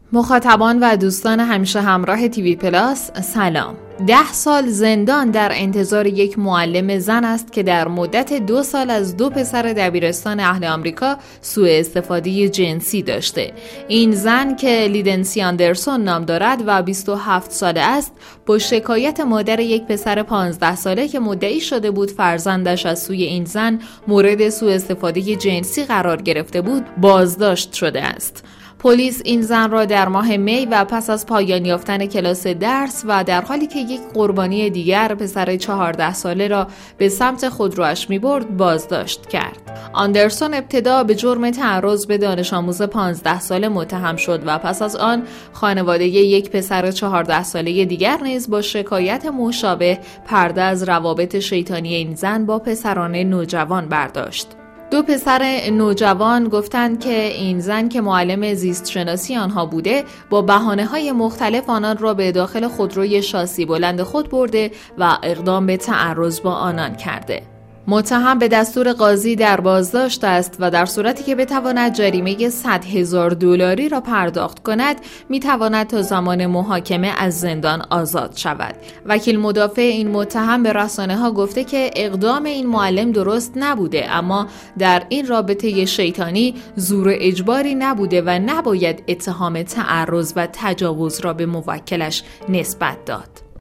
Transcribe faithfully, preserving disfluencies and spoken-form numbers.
مخاطبان و دوستان همیشه همراه تیوی پلاس، سلام. ده سال زندان در انتظار یک معلم زن است که در مدت دو سال از دو پسر دبیرستان اهل آمریکا سوء استفاده جنسی داشته. این زن که لیدنسی آندرسون نام دارد و بیست و هفت ساله است، با شکایت مادر یک پسر پانزده ساله که مدعی شده بود فرزندش از سوی این زن مورد سوء استفاده جنسی قرار گرفته بود، بازداشت شده است. پلیس این زن را در ماه می و پس از پایان یافتن کلاس درس و در حالی که یک قربانی دیگر پسر چهارده ساله را به سمت خودرویش می‌برد بازداشت کرد. آندرسون ابتدا به جرم تعرض به دانش آموز پانزده ساله متهم شد و پس از آن خانواده یک پسر چهارده ساله دیگر نیز با شکایت مشابه پرده از روابط شیطانی این زن با پسران نوجوان برداشت. دو پسر نوجوان گفتند که این زن که معلم زیست شناسی آنها بوده با بهانه‌های مختلف آنان را به داخل خودروی شاسی بلند خود برده و اقدام به تعرض با آنان کرده. متهم به دستور قاضی در بازداشت است و در صورتی که بتواند جریمه صد هزار دلاری را پرداخت کند میتواند تا زمان محاکمه از زندان آزاد شود. وکیل مدافع این متهم به رسانه‌ها گفته که اقدام این معلم درست نبوده، اما در این رابطه شیطانی زور اجباری نبوده و نباید اتهام تعرض و تجاوز را به موکلش نسبت داد.